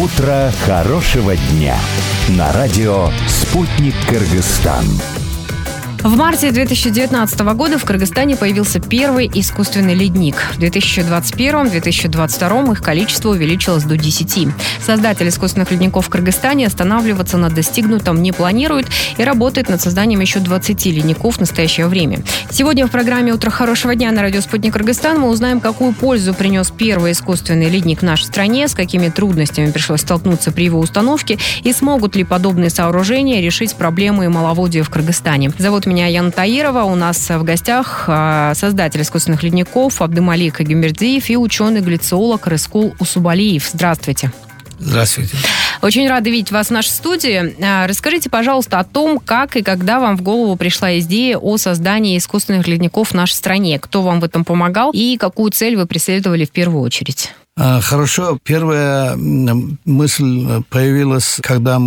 Утро хорошего дня на радио «Спутник Кыргызстан». В марте 2019 года в Кыргызстане появился первый искусственный ледник. В 2021-2022 их количество увеличилось до 10. Создатель искусственных ледников в Кыргызстане останавливаться на достигнутом не планирует и работает над созданием еще 20 ледников в настоящее время. Сегодня в программе «Утро хорошего дня» на радио «Спутник Кыргызстан» мы узнаем, какую пользу принес первый искусственный ледник в нашей стране, с какими трудностями пришлось столкнуться при его установке и смогут ли подобные сооружения решить проблемы маловодья в Кыргызстане. Зовут меня Яна Таирова. У нас в гостях создатель искусственных ледников Абдымалик Эгембердиев и ученый-глициолог Рыскул Усубалиев. Здравствуйте. Здравствуйте. Очень рада видеть вас в нашей студии. Расскажите, пожалуйста, о том, как и когда вам в голову пришла идея о создании искусственных ледников в нашей стране. Кто вам в этом помогал и какую цель вы преследовали в первую очередь? Хорошо. Первая мысль появилась, когда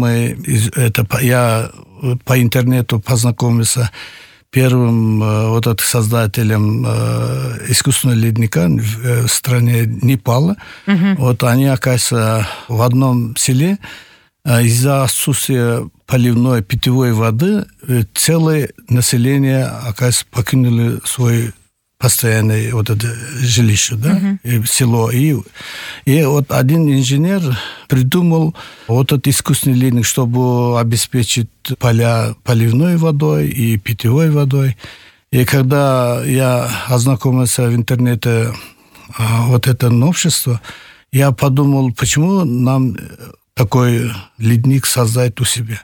я по интернету познакомился первым создателем искусственного ледника в стране Непала. Они, оказывается, в одном селе из-за отсутствия поливной питьевой воды целое население, оказывается, покинули свой постоянное жилище, и село. И один инженер придумал этот искусственный ледник, чтобы обеспечить поля поливной водой и питьевой водой. И когда я ознакомился в интернете это новшество, я подумал, почему нам такой ледник создать у себя.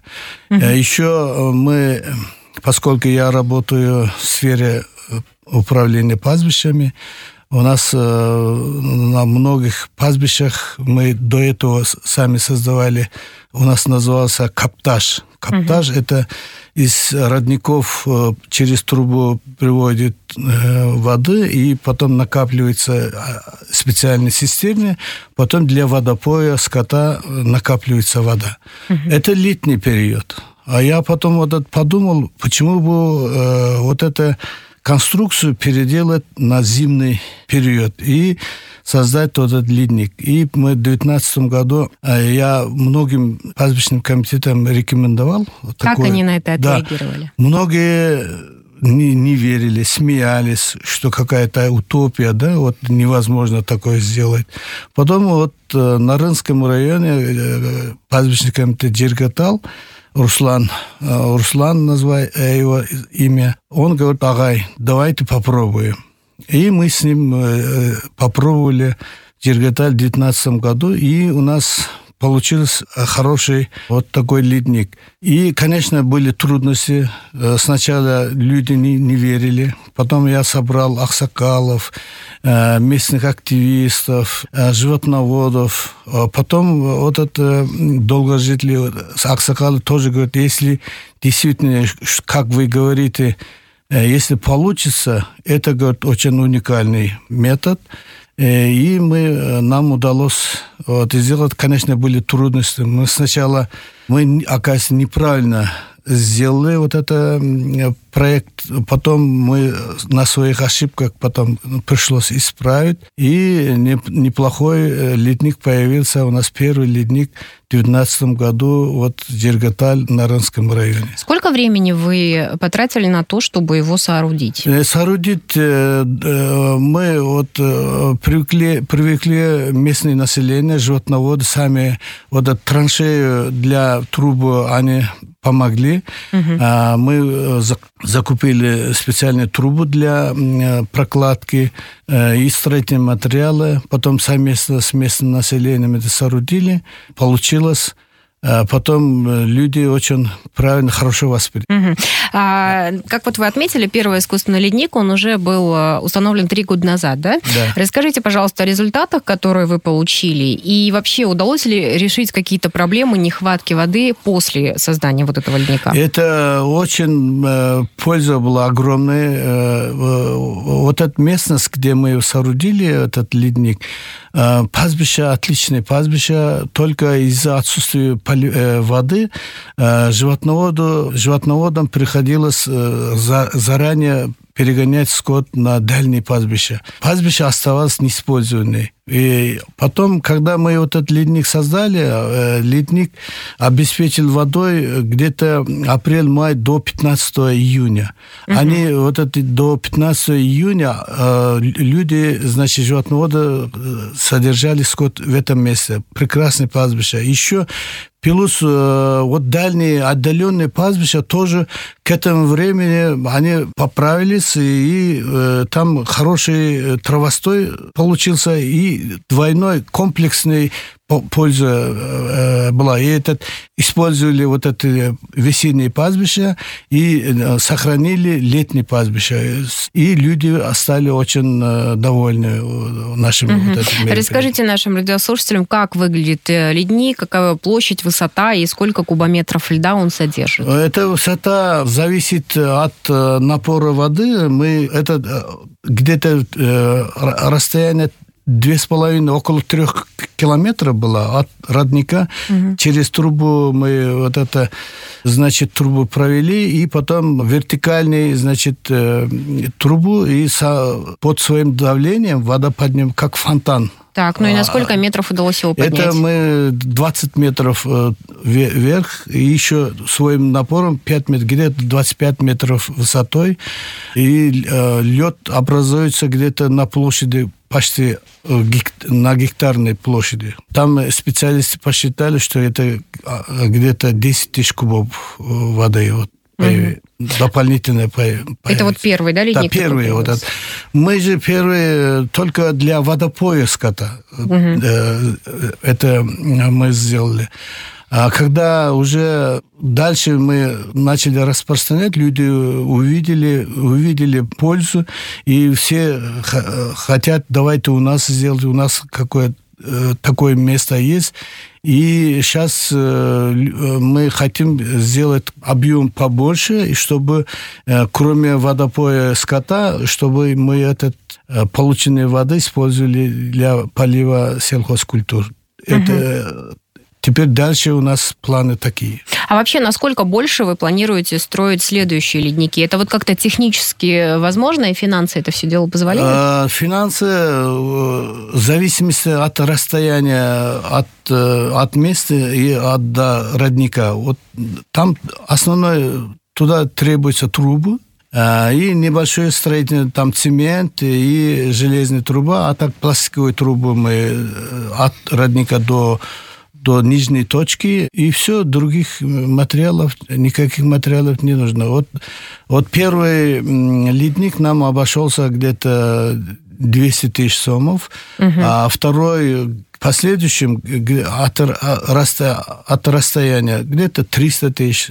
Еще поскольку я работаю в сфере управления пастбищами, у нас на многих пастбищах мы до этого сами создавали, у нас назывался каптаж. Каптаж это из родников через трубу приводит воды и потом накапливается в специальной системе, потом для водопоя скота накапливается вода. Это летний период. А я потом подумал, почему бы это конструкцию переделать на зимний период и создать этот ледник. И мы в 2019 году я многим пастбищным комитетам рекомендовал. Как они на это отреагировали? Многие не верили, смеялись, что какая-то утопия, невозможно такое сделать. Потом на Рынском районе пастбищный комитет Джиргатал, Руслан назвал его имя. Он говорит: агай, давайте попробуем. И мы с ним попробовали Джиргаталь в 2019 году, и у нас получился хороший такой ледник. И, конечно, были трудности. Сначала люди не верили. Потом я собрал аксакалов, местных активистов, животноводов. Потом долгожители аксакалы тоже говорят, если действительно, как вы говорите, если получится, это, говорит, очень уникальный метод. И нам удалось сделать. Конечно, были трудности. Мы, оказывается, неправильно сделали этот проект. Потом мы на своих ошибках пришлось исправить. И неплохой ледник появился. У нас первый ледник в 2019 году Джиргаталь на Рынском районе. Сколько времени вы потратили на то, чтобы его соорудить? Соорудить мы привыкли местное население, животноводы сами траншею для трубы они помогли. Мы закупили специальные трубы для прокладки и строительные материалы. Потом совместно с местным населением это соорудили. Получилось. Потом люди очень правильно, хорошо восприняли. Как вы отметили, первый искусственный ледник, он уже был установлен 3 года назад, да? Да. Расскажите, пожалуйста, о результатах, которые вы получили, и вообще удалось ли решить какие-то проблемы нехватки воды после создания этого ледника? Это очень польза была огромная. Эта местность, где мы соорудили этот ледник, пастбище, отличное пастбище, только из-за отсутствия воды животноводам приходилось заранее перегонять скот на дальние пастбища. Пастбище оставалось неиспользованное. И потом, когда мы вот этот ледник создали, ледник обеспечил водой где-то апрель-май до 15 июня. Они вот это до 15 июня люди, значит, животноводы содержали скот в этом месте. Прекрасное пастбище. Еще плюс вот дальние, отдаленные пастбища тоже к этому времени они поправились, и там хороший травостой получился, и двойной комплексный польза была. И использовали вот это весеннее пастбище и сохранили летнее пастбище. И люди стали очень довольны нашим вот этим мероприятием. Расскажите нашим радиослушателям, как выглядит ледник, какая площадь, высота и сколько кубометров льда он содержит? Эта высота зависит от напора воды. Это где-то расстояние 2,5, около 3 километров было от родника. Через трубу мы вот это, значит, трубу провели, и потом вертикальный, значит, трубу, и под своим давлением вода поднялась, как фонтан. Так, ну и на сколько метров удалось его поднять? Это мы 20 метров вверх, и еще своим напором 5 метров, где-то 25 метров высотой, и лед образуется где-то на площади почти на гектарной площади. Там специалисты посчитали, что это где-то 10 тысяч кубов воды вот, дополнительно появится. Это вот первый, да, ледник? Да, первый. Вот это. Мы же первые только для водопоя скота. Это мы сделали. А когда уже дальше мы начали распространять, люди увидели пользу, и все хотят, давайте у нас сделать, у нас какое-то такое место есть. И сейчас мы хотим сделать объем побольше, и чтобы кроме водопоя скота, чтобы мы этот полученные воды использовали для полива сельхозкультур. Это теперь дальше у нас планы такие. А вообще, насколько больше вы планируете строить следующие ледники? Это вот как-то технически возможно, и финансы это все дело позволяют? Финансы в зависимости от расстояния, от места и от родника. Вот там основное, туда требуются трубы, и небольшое строительство, там цемент и железная труба, а так пластиковую трубу мы от родника до нижней точки, и все, других материалов, никаких материалов не нужно. Вот первый ледник нам обошелся где-то 200 тысяч сомов, а второй последующим от расстояния где-то 300 тысяч,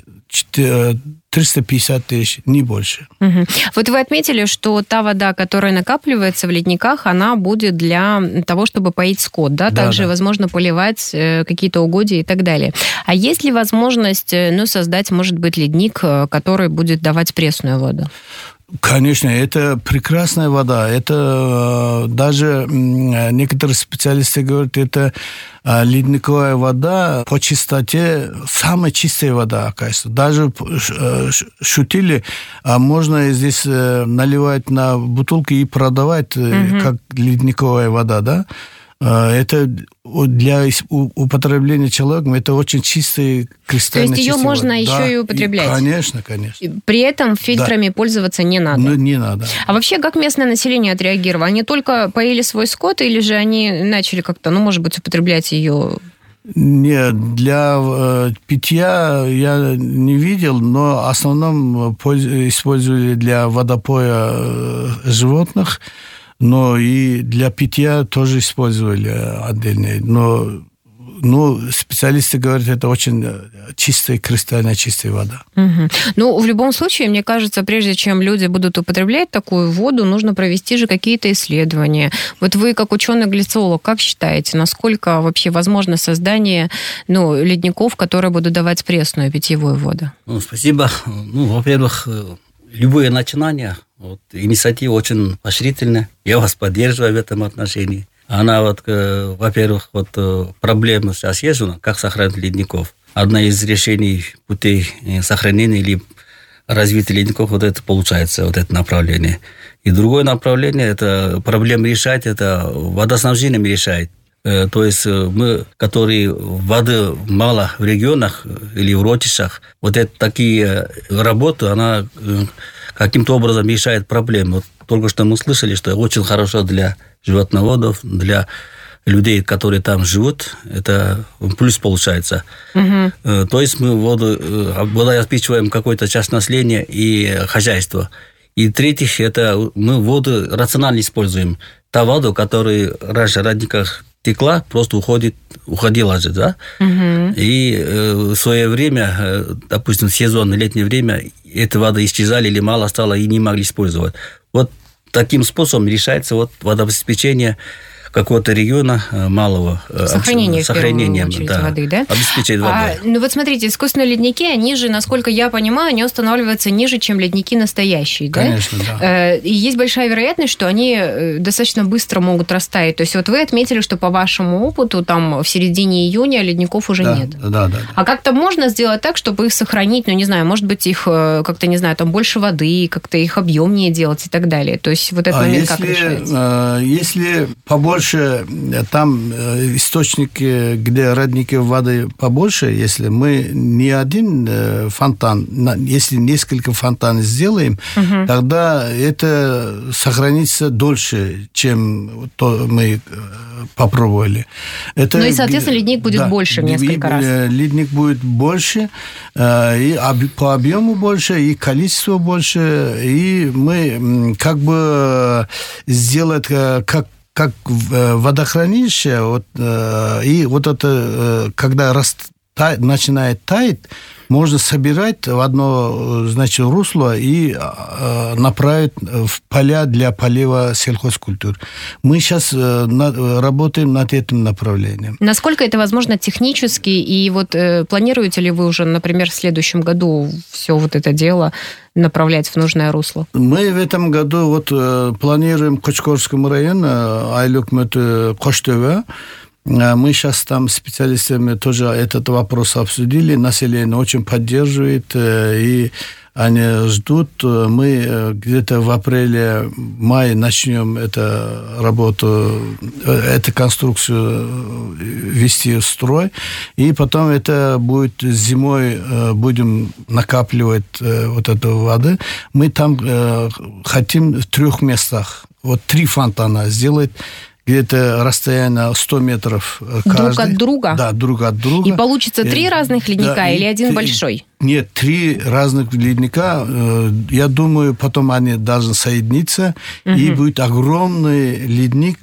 350 тысяч, не больше. Вот вы отметили, что та вода, которая накапливается в ледниках, она будет для того, чтобы поить скот, да? Также, возможно, поливать какие-то угодья и так далее. А есть ли возможность, создать, может быть, ледник, который будет давать пресную воду? Конечно, это прекрасная вода. Это даже некоторые специалисты говорят, это ледниковая вода по чистоте самая чистая вода, оказывается. Даже шутили, можно здесь наливать на бутылки и продавать как ледниковая вода, да? Это для употребления человеком, это очень чистая кристальная. То есть ее можно вода. еще и употреблять? Конечно. При этом фильтрами пользоваться не надо? Не надо. А вообще, как местное население отреагировало? Они только поили свой скот, или же они начали как-то, может быть, употреблять ее? Нет, для питья я не видел, но в основном использовали для водопоя животных, но и для питья тоже использовали отдельные. Но специалисты говорят, это очень чистая, кристально чистая вода. В любом случае, мне кажется, прежде чем люди будут употреблять такую воду, нужно провести же какие-то исследования. Вот вы, как ученый-глицеолог, как считаете, насколько вообще возможно создание ледников, которые будут давать пресную питьевую воду? Спасибо. Во-первых, любое начинание, инициатива очень поощрительная. Я вас поддерживаю в этом отношении. Она, во-первых, проблема сейчас есть, как сохранить ледников. Одна из решений путей сохранения или развития ледников вот это получается, вот это направление. И другое направление, это проблема решать, это водоснабжением решает. То есть мы, которые воды мало в регионах или в урочищах, вот это такие работы, она каким-то образом решает проблему. Вот только что мы слышали, что очень хорошо для животноводов, для людей, которые там живут, это плюс получается. Угу. То есть мы водообеспечиваем какую-то часть населения и хозяйство. И третьих, это мы воду рационально используем. Та вода, которая раньше в родниках текла, просто уходила же, да? Угу. И в свое время, допустим, в сезон, летнее время, эта вода исчезала или мало стало и не могли использовать. Вот таким способом решается вот водообеспечение какого-то региона малого. Сохранением да, воды, да? Обеспечить водой. Ну вот смотрите, искусственные ледники, они же, насколько я понимаю, они устанавливаются ниже, чем ледники настоящие, да? Конечно, да. И есть большая вероятность, что они достаточно быстро могут растаять. То есть вот вы отметили, что по вашему опыту там в середине июня ледников уже нет. Да. А как-то можно сделать так, чтобы их сохранить, ну не знаю, может быть, их как-то, не знаю, там больше воды, как-то их объемнее делать и так далее. То есть вот этот момент как решается? Если побольше там источники, где родники воды побольше, если мы не один фонтан, если несколько фонтанов сделаем, тогда это сохранится дольше, чем то мы попробовали. Это, ну и, соответственно, ледник будет больше в несколько раз. Ледник будет больше, и по объему больше, и количество больше, и мы как бы сделать как водохранилище, вот, и вот это, когда начинает таять, можно собирать в одно, значит, русло и направить в поля для полива сельхозкультур. Мы сейчас работаем над этим направлением. Насколько это возможно технически? И вот планируете ли вы уже, например, в следующем году все вот это дело направлять в нужное русло? Мы в этом году вот планируем в Кочкорском районе, Айлюк-Мөтө, Коштове. Мы сейчас там с специалистами тоже этот вопрос обсудили. Население очень поддерживает, и они ждут. Мы где-то в апреле-мае начнем эту работу, эту конструкцию ввести в строй. И потом это будет зимой, будем накапливать вот эту воду. Мы там хотим в 3 местах, вот 3 фонтана сделать, где-то расстояние 100 метров каждый. Друг от друга? Да, друг от друга. И получится 3 разных ледника, да, или один большой? Нет, 3 разных ледника. Я думаю, потом они должны соединиться, и будет огромный ледник,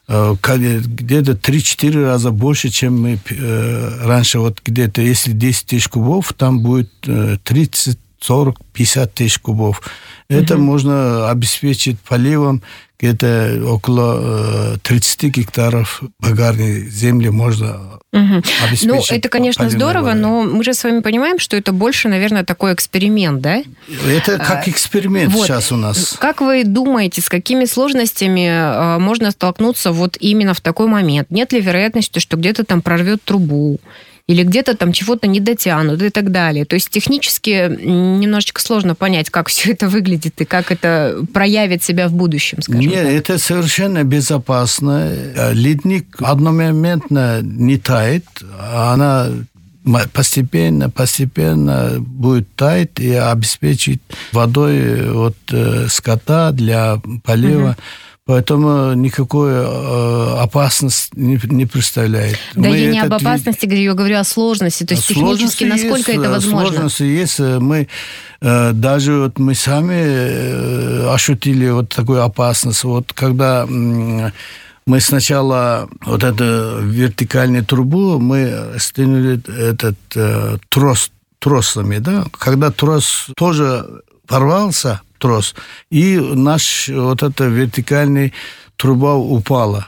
где-то 3-4 раза больше, чем мы раньше. Вот где-то, если 10 тысяч кубов, там будет 30, 40, 50 тысяч кубов. Это можно обеспечить поливом, где-то около 30 гектаров богарной земли можно обеспечить. Ну, это, конечно, здорово, но мы же с вами понимаем, что это больше, наверное, такой эксперимент, да? Это как эксперимент вот сейчас у нас. Как вы думаете, с какими сложностями можно столкнуться вот именно в такой момент? Нет ли вероятности, что где-то там прорвет трубу? Или где-то там чего-то не дотянут и так далее. То есть технически немножечко сложно понять, как все это выглядит и как это проявит себя в будущем, скажем так. Нет, это совершенно безопасно. Ледник одномоментно не тает, она постепенно будет таять и обеспечить водой от скота для полива. Поэтому никакой опасности не представляет. Да, я не об опасности говорю, я говорю о сложности. То есть технически, насколько это возможно? Сложности есть. Мы даже вот мы сами ощутили вот такую опасность. Вот когда мы сначала вот эту вертикальную трубу мы стянули этот тросами, да? Когда трос тоже порвался, трос, и наш вот эта вертикальная труба упала.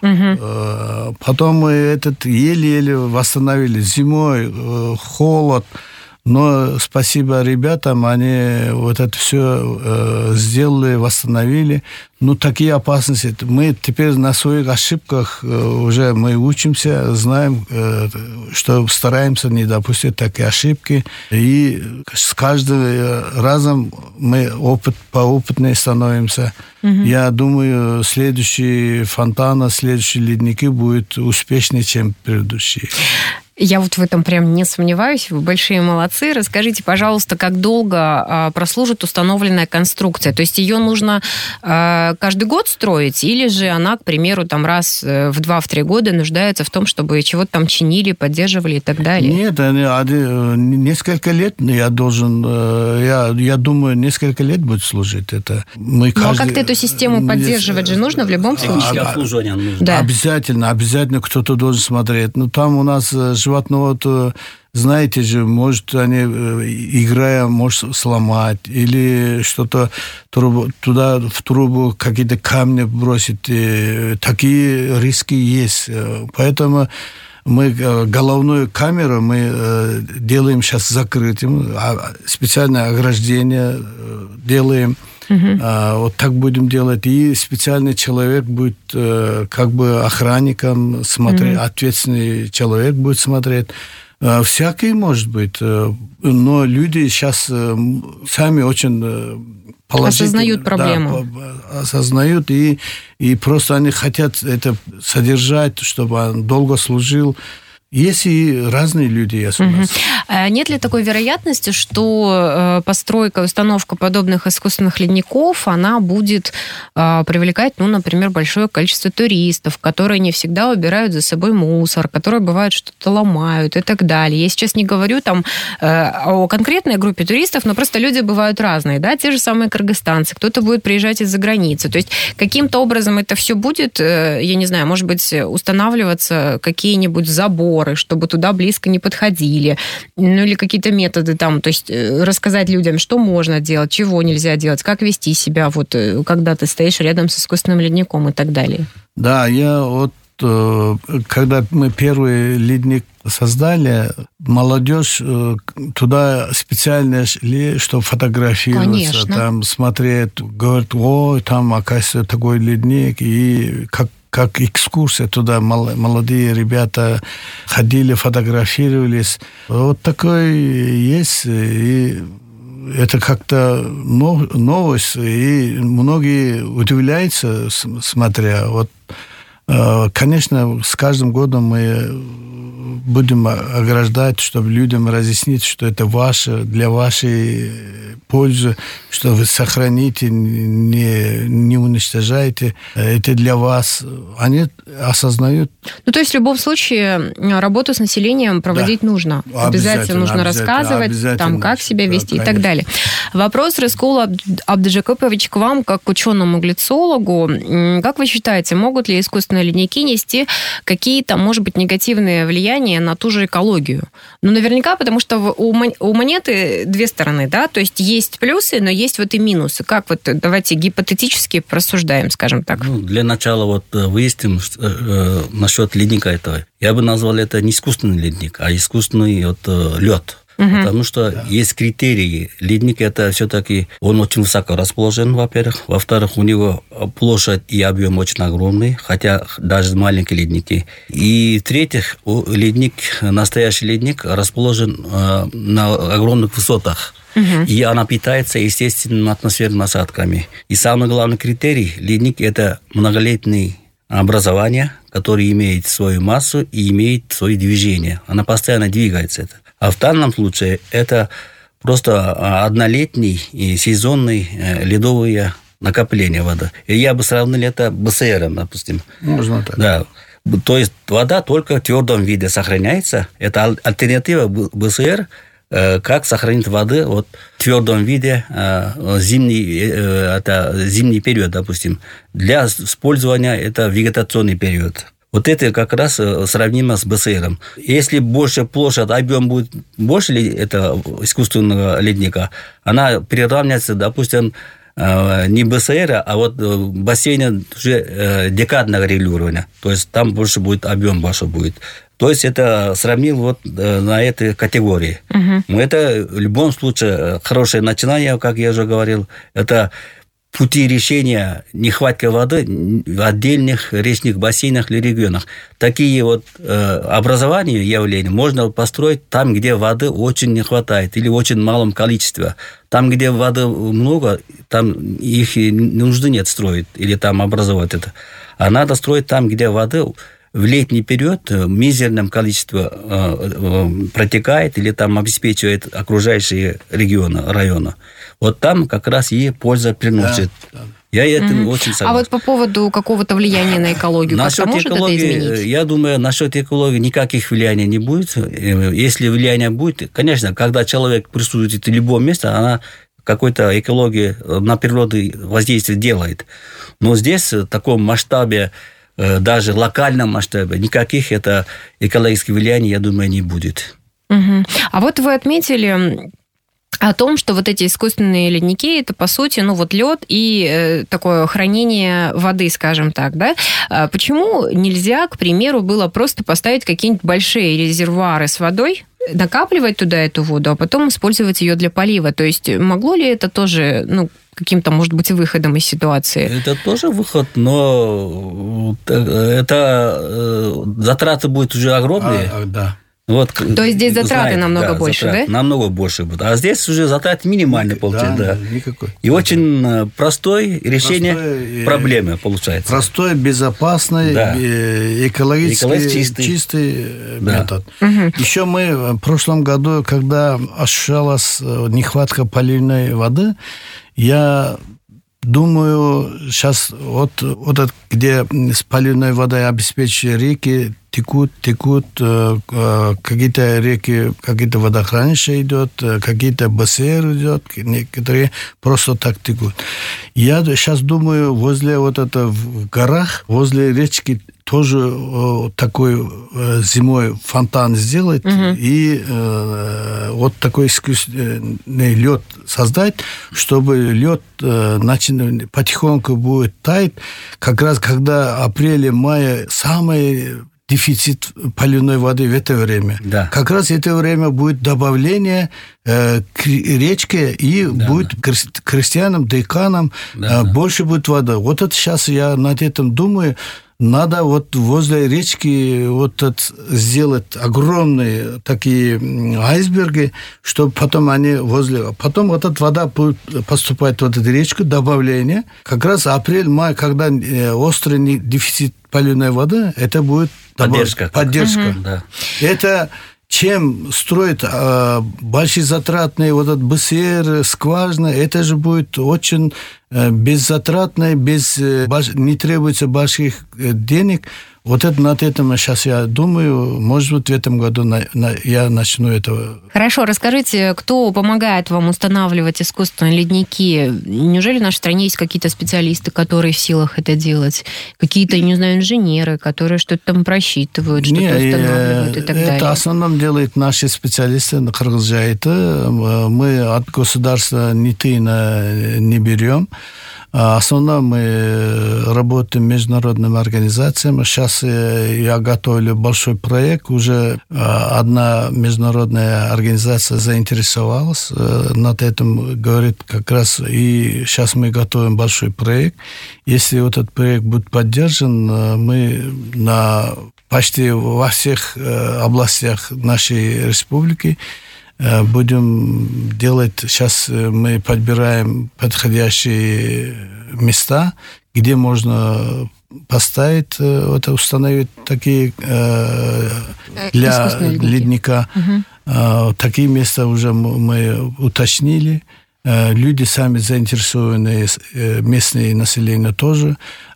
Потом мы еле-еле восстановили. Зимой холод, Но спасибо ребятам, они вот это все сделали, восстановили. Ну, такие опасности. Мы теперь на своих ошибках уже мы учимся, знаем, что стараемся не допустить такие ошибки. И с каждым разом мы поопытнее становимся. Я думаю, следующие фонтаны, следующие ледники будут успешнее, чем предыдущие. Я вот в этом прям не сомневаюсь. Вы большие молодцы. Расскажите, пожалуйста, как долго прослужит установленная конструкция? То есть ее нужно каждый год строить? Или же она, к примеру, там раз в 2-3 года нуждается в том, чтобы чего-то там чинили, поддерживали и так далее? Нет, несколько лет я должен... Я думаю, несколько лет будет служить это. А как-то эту систему поддерживать же нужно в любом случае? Обслуживание нужно. Да. Обязательно кто-то должен смотреть. Ну, там у нас животновод, знаете же, может, они, играя, может сломать, или что-то туда в трубу какие-то камни бросить. Такие риски есть. Поэтому мы головную камеру мы делаем сейчас закрытым, специальное ограждение делаем. Вот так будем делать. И специальный человек будет как бы охранником смотреть, ответственный человек будет смотреть. Всякий может быть. Но люди сейчас сами очень положительно осознают проблему. Да, осознают, и просто они хотят это содержать, чтобы он долго служил. Есть и разные люди есть у нас. Нет ли такой вероятности, что постройка, установка подобных искусственных ледников, она будет привлекать, ну, например, большое количество туристов, которые не всегда убирают за собой мусор, которые, бывает, что-то ломают и так далее. Я сейчас не говорю там о конкретной группе туристов, но просто люди бывают разные, да, те же самые кыргызстанцы, кто-то будет приезжать из-за границы. То есть каким-то образом это все будет, я не знаю, может быть, устанавливаться какие-нибудь заборы, чтобы туда близко не подходили, ну или какие-то методы там, то есть рассказать людям, что можно делать, чего нельзя делать, как вести себя, вот когда ты стоишь рядом с искусственным ледником и так далее. Да, я вот когда мы первый ледник создали, молодежь туда специально шли, чтобы фотографироваться, конечно, там смотреть, говорят, ой, там, оказывается, такой ледник, и как экскурсия туда, молодые ребята ходили, фотографировались. Вот такой есть, и это как-то новость, и многие удивляются, смотря. Вот, конечно, с каждым годом мы будем ограждать, чтобы людям разъяснить, что это ваше, для вашей пользы, что вы сохраните, не уничтожаете. Это для вас. Они осознают. Ну, то есть в любом случае работу с населением проводить нужно. Обязательно нужно рассказывать, там, как себя вести, да, и так далее. Вопрос, Рыскул Абдыжакопович, к вам, как к ученому-глицологу. Как вы считаете, могут ли искусственные ледники нести какие-то, может быть, негативные влияния на ту же экологию? Ну, наверняка, потому что у монеты две стороны, да, то есть есть плюсы, но есть вот и минусы. Как вот, давайте гипотетически просуждаем, скажем так. Ну, для начала вот выясним насчет ледника этого. Я бы назвал это не искусственный ледник, а искусственный лед. Потому что есть критерии. Ледник это все-таки, он очень высоко расположен, во-первых. Во-вторых, у него площадь и объем очень огромный, хотя даже маленькие ледники. И в-третьих, ледник, настоящий ледник расположен на огромных высотах. И она питается естественными атмосферными осадками. И самый главный критерий, ледник это многолетний образование, которое имеет свою массу и имеет свое движение. Она постоянно двигается. А в данном случае это просто однолетний и сезонный ледовое накопление воды. И я бы сравнил это БСРом, допустим. Можно так. Да. То есть вода только в твердом виде сохраняется. Это альтернатива БСР, как сохранить воду в твердом виде зимний период, допустим. Для использования это вегетационный период. Вот это как раз сравнимо с БСРом. Если больше площадь, объем будет больше этого искусственного ледника, она приравняется, допустим, не БСР, а бассейна уже декадного регулирования. То есть там больше будет объем больше будет. То есть это сравнил вот на этой категории. Но это в любом случае хорошее начинание, как я уже говорил. Это пути решения нехватки воды в отдельных речных бассейнах или регионах. Такие вот образования, явления можно построить там, где воды очень не хватает или в очень малом количестве. Там, где воды много, там их нужды нет строить или там образовать это. А надо строить там, где воды в летний период в мизерном количестве протекает или там обеспечивает окружающие регионы, районы. Вот там как раз и польза приносит. Да. Я этим очень согласен. А вот по поводу какого-то влияния на экологию, как-то может это изменить? Я думаю, насчет экологии никаких влияний не будет. Если влияние будет, конечно, когда человек присутствует в любом месте, она какой-то экологии на природу воздействие делает. Но здесь в таком масштабе, даже локальном масштабе, никаких это экологических влияний, я думаю, не будет. А вот вы отметили о том, что вот эти искусственные ледники, это, по сути, ну, вот лед и такое хранение воды, скажем так, да? Почему нельзя, к примеру, было просто поставить какие-нибудь большие резервуары с водой, накапливать туда эту воду, а потом использовать ее для полива? То есть могло ли это тоже, ну, каким-то, может быть, выходом из ситуации? Это тоже выход, но это затраты будут уже огромные. Да. Вот, то есть здесь затраты намного больше, затраты, да? Намного больше будут. А здесь уже затраты минимальные получаются. Да. Никакой. И очень простое решение проблемы получается. Простой, безопасный, экологически чистый метод. Еще мы в прошлом году, когда ощущалась нехватка поливной воды, я думаю, сейчас вот где с поливной водой обеспечивают реки, текут, какие-то реки, какие-то водохранилища идет, какие-то бассейны идет, некоторые просто так текут. Я сейчас думаю, возле вот это в горах, возле речки тоже такой зимой фонтан сделать и вот такой искусственный лед создать, чтобы лед потихоньку будет таять. Как раз когда апреле-мае самый дефицит поливной воды в это время. Да. Как раз это время будет добавление к речке, и будет крестьянам, деканам больше будет воды. Вот это сейчас я над этим думаю. Надо вот возле речки вот сделать огромные такие айсберги, чтобы потом они Потом вот эта вода будет поступать в эту речку, добавление. Как раз апрель-май, когда острый дефицит поливной воды, это будет поддержка. Да. Это чем строить большие затратные вот этот бассейн, скважины, это же будет очень беззатратно, не требуется больших денег. Вот это над этим сейчас я думаю, может быть, в этом году я начну этого. Хорошо, расскажите, кто помогает вам устанавливать искусственные ледники? Неужели в нашей стране есть какие-то специалисты, которые в силах это делать? Какие-то, не знаю, инженеры, которые что-то там просчитывают, что-то устанавливают и так далее? Это в основном делают наши специалисты на Кыргызстане. Мы от государства не берем. В основном мы работаем с международными организациями. Сейчас я готовлю большой проект. Уже одна международная организация заинтересовалась над этим. Говорит как раз, и сейчас мы готовим большой проект. Если вот этот проект будет поддержан, мы почти во всех областях нашей республики будем делать, сейчас мы подбираем подходящие места, где можно поставить, установить такие для ледника. Такие места уже мы уточнили. Люди сами заинтересованы, местное население тоже.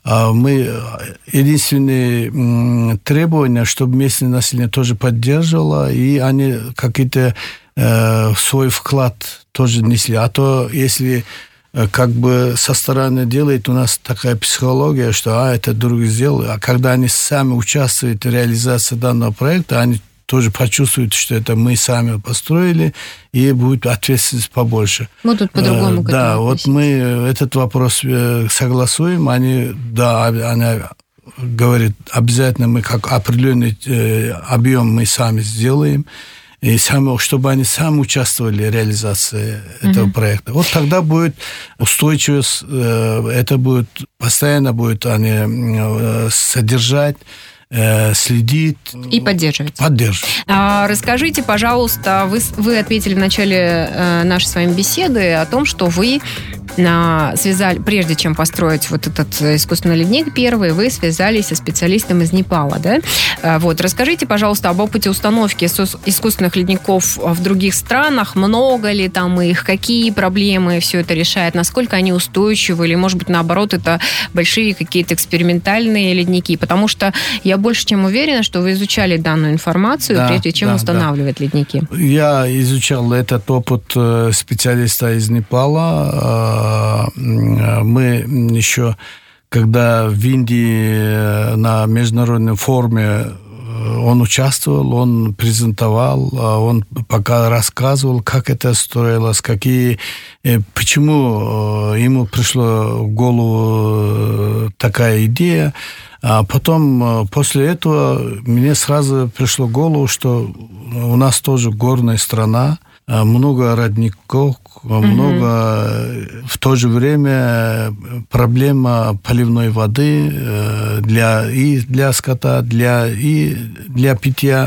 Единственное требование, чтобы местное население тоже поддерживало, и они какие-то свой вклад тоже несли. А то, если как бы со стороны делает, у нас такая психология, что это другие сделали. А когда они сами участвуют в реализации данного проекта, они тоже почувствуют, что это мы сами построили, и будет ответственность побольше. Будут по-другому к этому Да, вот мы этот вопрос согласуем. Они говорит, обязательно мы как определенный объем мы сами сделаем, и чтобы они сами участвовали в реализации этого проекта. Вот тогда будет устойчивость, это будет постоянно будет они содержать, следить. И поддерживать. Расскажите, пожалуйста, вы ответили в начале нашей с вами беседы о том, что вы связали, прежде чем построить вот этот искусственный ледник первый, вы связались со специалистом из Непала, да? Вот, расскажите, пожалуйста, об опыте установки искусственных ледников в других странах. Много ли там их? Какие проблемы все это решает? Насколько они устойчивы? Или, может быть, наоборот, это большие какие-то экспериментальные ледники? Потому что я больше чем уверена, что вы изучали данную информацию, прежде чем устанавливать ледники. Я изучал этот опыт специалиста из Непала. Мы еще, когда в Индии на международном форуме он участвовал, он презентовал, он пока рассказывал, как это строилось, почему ему пришла в голову такая идея. А потом, после этого, мне сразу пришло в голову, что у нас тоже горная страна, много родников, много в то же время проблема поливной воды для скота, для питья.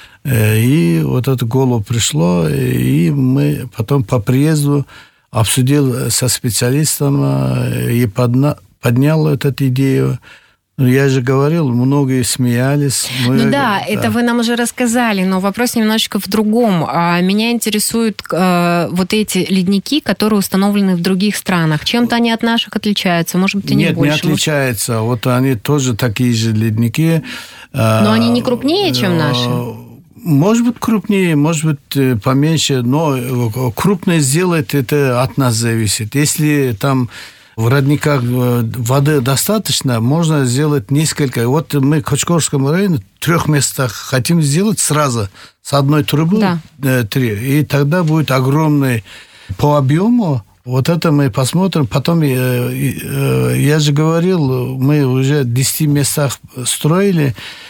И вот это в голову пришло, и мы потом по приезду обсудил со специалистом и поднял эту идею. Я же говорил, многие смеялись. Это вы нам уже рассказали, но вопрос немножечко в другом. Меня интересуют вот эти ледники, которые установлены в других странах. Чем-то они от наших отличаются? Может быть, они больше? Нет, не отличаются. Вот они тоже такие же ледники. Но они не крупнее, чем наши? Может быть, крупнее, может быть, поменьше. Но крупное сделать, это от нас зависит. Если там в родниках воды достаточно, можно сделать несколько. Вот мы в Кочкорском районе в 3 местах хотим сделать сразу с одной трубы 3. И тогда будет огромный по объему. Вот это мы посмотрим. Потом, я же говорил, мы уже в 10 местах строили.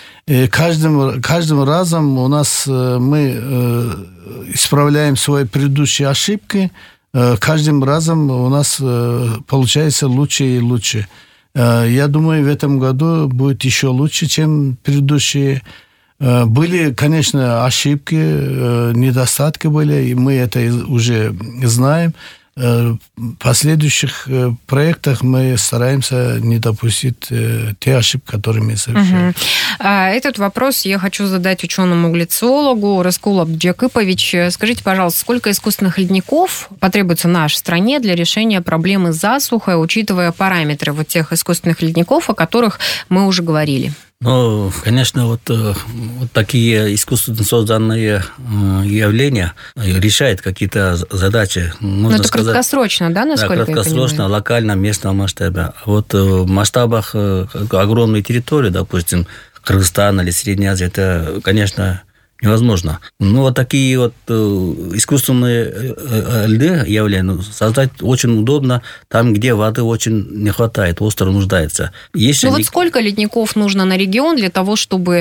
Каждым разом у нас мы исправляем свои предыдущие ошибки. Каждым разом у нас получается лучше и лучше. Я думаю, в этом году будет еще лучше, чем предыдущие. Были, конечно, ошибки, недостатки были, и мы это уже знаем. В последующих проектах мы стараемся не допустить те ошибки, которые мы совершаем. Этот вопрос я хочу задать ученому-гляциологу Раскул Абджакыпович. Скажите, пожалуйста, сколько искусственных ледников потребуется нашей стране для решения проблемы засухи, учитывая параметры вот тех искусственных ледников, о которых мы уже говорили? Ну, конечно, вот такие искусственно созданные явления решают какие-то задачи. Можно сказать, краткосрочно, да, насколько я понимаю? Краткосрочно, локально, местном масштабе. Вот в масштабах огромной территории, допустим, Кыргызстана или Средняя Азия, это, конечно, невозможно. Ну, вот такие вот искусственные льды явления создать очень удобно там, где воды очень не хватает, остро нуждается. Вот сколько ледников нужно на регион для того, чтобы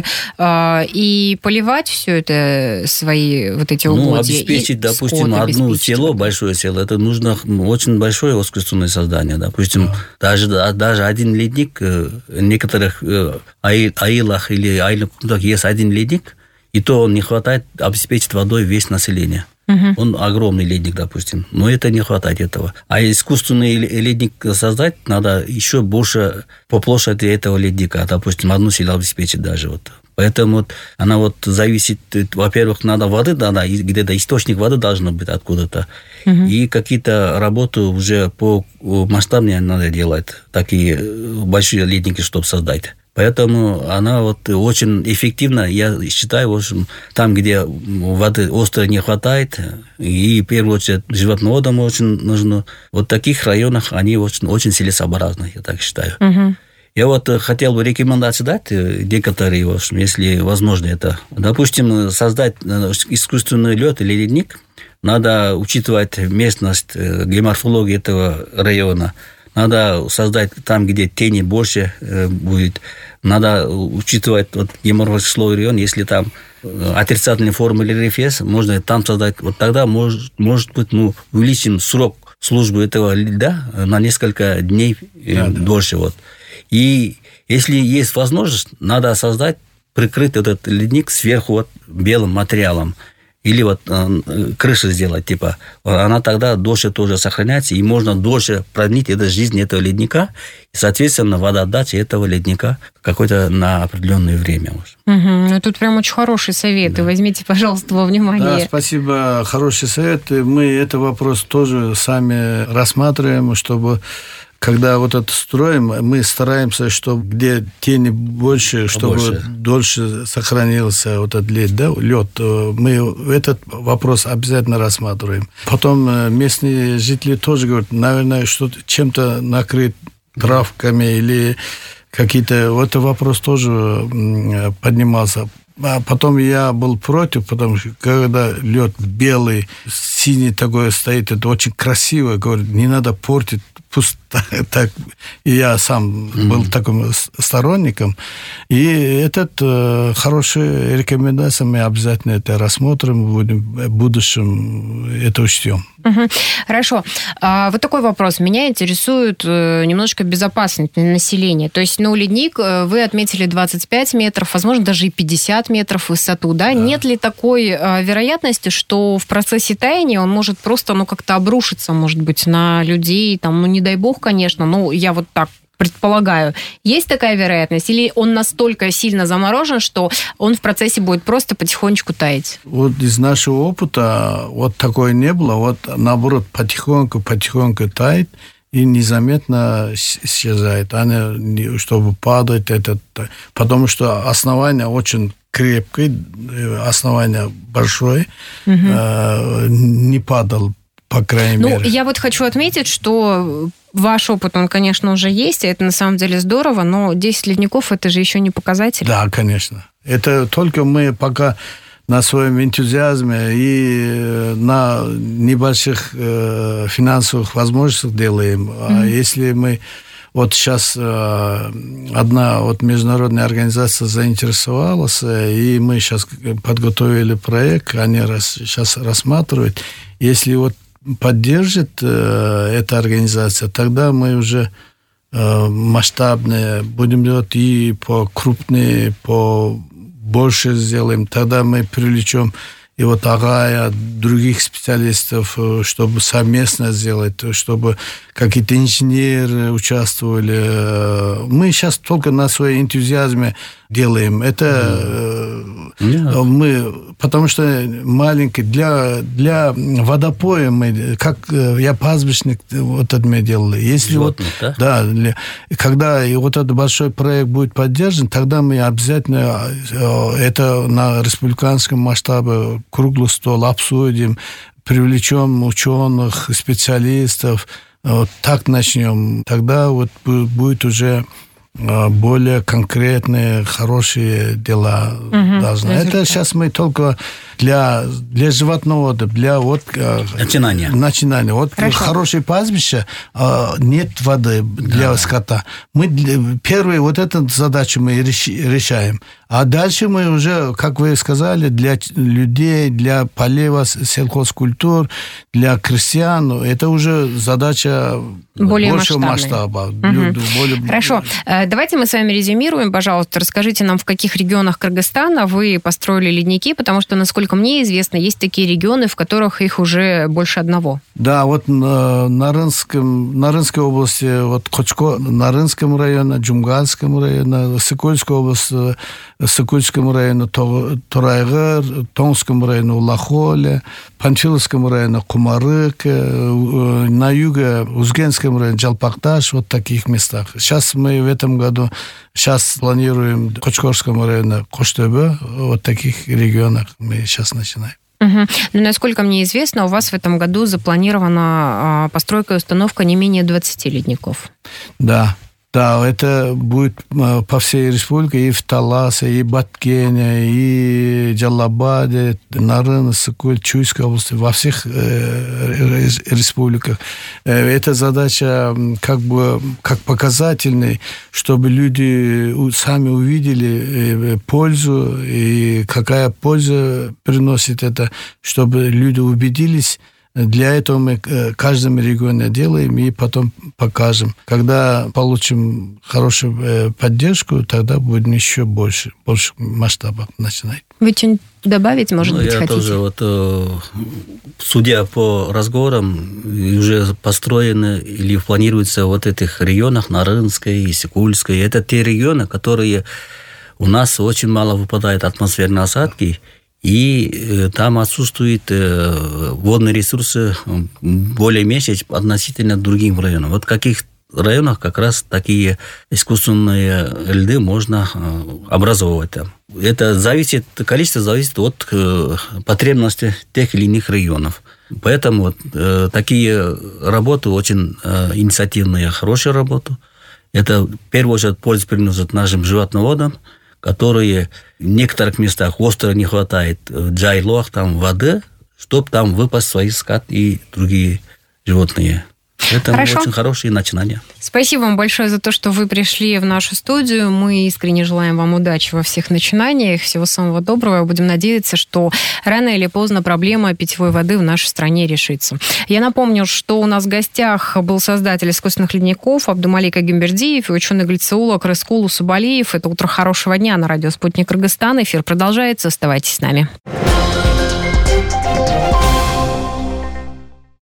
и поливать все это, свои вот эти угодья? Обеспечить, допустим, одно село, большое село, это нужно очень большое искусственное создание. Допустим, даже один ледник, в некоторых аилах или айлах есть один ледник, и то он не хватает обеспечить водой весь население. Он огромный ледник, допустим. Но это не хватает этого. А искусственный ледник создать надо еще больше по площади этого ледника. Допустим, одну село обеспечить даже. Вот. Поэтому она вот зависит, во-первых, надо воды, надо где-то источник воды должен быть откуда-то. И какие-то работы уже по масштабнее надо делать. Такие большие ледники, чтобы создать. Поэтому она вот очень эффективна, я считаю, в общем, там, где воды остро не хватает, и в первую очередь животноводам очень нужно, вот в таких районах они очень целесообразны, я так считаю. Я вот хотел бы рекомендации дать некоторые, в общем, если возможно это. Допустим, создать искусственный лед или ледник, надо учитывать местность, геоморфологию этого района. Надо создать там, где тени больше будет. надо учитывать вот геморройный слой район, если там отрицательная форма рельефа, можно там создать. Вот тогда, может быть, мы увеличим срок службы этого льда на несколько дней дольше. Вот. И если есть возможность, надо создать, прикрыть этот ледник сверху вот белым материалом. Или вот крышу сделать, типа, она тогда дольше тоже сохраняется, и можно дольше продлить жизнь этого ледника, и, соответственно, водоотдача этого ледника какое-то на определенное время. Ну, тут прям очень хороший совет, да. И возьмите, пожалуйста, во внимание. Да, спасибо, хороший совет. Мы этот вопрос тоже сами рассматриваем, чтобы... Когда вот это строим, мы стараемся, чтобы где тени больше, чтобы дольше сохранился вот этот лед. Мы этот вопрос обязательно рассматриваем. Потом местные жители тоже говорят, наверное, что чем-то накрыт травками или какие-то... Вот этот вопрос тоже поднимался. А потом я был против, потому что когда лед белый, синий такой стоит, это очень красиво. Говорю, не надо портить. Пусть так. И я сам был таким сторонником. И этот хорошая рекомендация, мы обязательно это рассмотрим, будем в будущем это учтем. Хорошо. Вот такой вопрос. Меня интересует немножко безопасность населения. То есть, ледник, вы отметили 25 метров, возможно, даже и 50 метров в высоту, да? Нет ли такой вероятности, что в процессе таяния он может просто, как-то обрушиться, может быть, на людей, там, не дай бог, конечно, я вот так предполагаю. Есть такая вероятность? Или он настолько сильно заморожен, что он в процессе будет просто потихонечку таять? Вот из нашего опыта вот такое не было. Вот наоборот, потихоньку тает и незаметно исчезает. Чтобы падать, потому что основание очень крепкое, основание большое, не падал, по крайней мере. Я вот хочу отметить, что ваш опыт, он, конечно, уже есть, и это на самом деле здорово, но 10 ледников – это же еще не показатель. Да, конечно. Это только мы пока на своем энтузиазме и на небольших финансовых возможностях делаем. А если мы... Вот сейчас одна международная организация заинтересовалась, и мы сейчас подготовили проект, они сейчас рассматривают. Если поддержит эта организация, тогда мы уже масштабные будем делать и по крупные, по больше сделаем. Тогда мы привлечем и Агая, других специалистов, чтобы совместно сделать, чтобы какие-то инженеры участвовали. Мы сейчас только на своем энтузиазме делаем. Это потому что маленький, для водопоя мы, как я пастбищник, это мы делали. Если животных, да, когда этот большой проект будет поддержан, тогда мы обязательно это на республиканском масштабе круглый стол обсудим, привлечем ученых, специалистов, так начнем. Тогда будет уже более конкретные, хорошие дела должны. Это сейчас мы только для животноводов, для начинания. Хорошее пастбище, нет воды для скота. Мы первую эту задачу мы решаем. А дальше мы уже, как вы сказали, для людей, для полива сельхозкультур, для крестьян, это уже задача большего масштаба. Хорошо. Давайте мы с вами резюмируем, пожалуйста. Расскажите нам, в каких регионах Кыргызстана вы построили ледники, потому что, насколько мне известно, есть такие регионы, в которых их уже больше одного. Да, на Нарынской области, Нарынском районе, Джумганском районе, Сыкульской области, Сыкульском районе, Турайгыр, Томском районе, Улахоле, Панфиловском районе, Кумарык, на юге, Узгенском районе, Жалпакташ, таких местах. Сейчас мы в этом году планируем в Кочкорском районе, Коштебе, таких регионах мы сейчас начинаем. Насколько мне известно, у вас в этом году запланирована постройка и установка не менее 20 ледников. Да. Да, это будет по всей республике, и в Таласе, и Баткене, и Джалабаде, Нарын, Сыкуль, Чуйской области, во всех республиках. Эта задача как показательная, чтобы люди сами увидели пользу, и какая польза приносит это, чтобы люди убедились. Для этого мы в каждом регионе делаем и потом покажем. Когда получим хорошую поддержку, тогда будем еще больше масштабов начинать. Вы что-нибудь добавить, может быть, хотите? Я тоже, судя по разговорам, уже построены или планируются в этих регионах, Нарынской и Сыкульской. Это те регионы, которые у нас очень мало выпадает атмосферные осадки, и там отсутствуют водные ресурсы более-менее относительно другим районам. Вот в каких районах как раз такие искусственные льды можно образовывать там. Количество зависит от потребностей тех или иных районов. Поэтому такие работы очень инициативные, хорошие работы. Это в первую очередь пользу приносит нашим животноводам, которые в некоторых местах остро не хватает в джайлох, там воды, чтобы там выпасть свои скот и другие животные. Это очень хорошие начинания. Спасибо вам большое за то, что вы пришли в нашу студию. Мы искренне желаем вам удачи во всех начинаниях. Всего самого доброго. Будем надеяться, что рано или поздно проблема питьевой воды в нашей стране решится. Я напомню, что у нас в гостях был создатель искусственных ледников Абдумалик Агимбердиев и ученый-глициолог Рыскул Усубалиев. Это «Утро хорошего дня» на радио «Спутник Кыргызстан». Эфир продолжается. Оставайтесь с нами.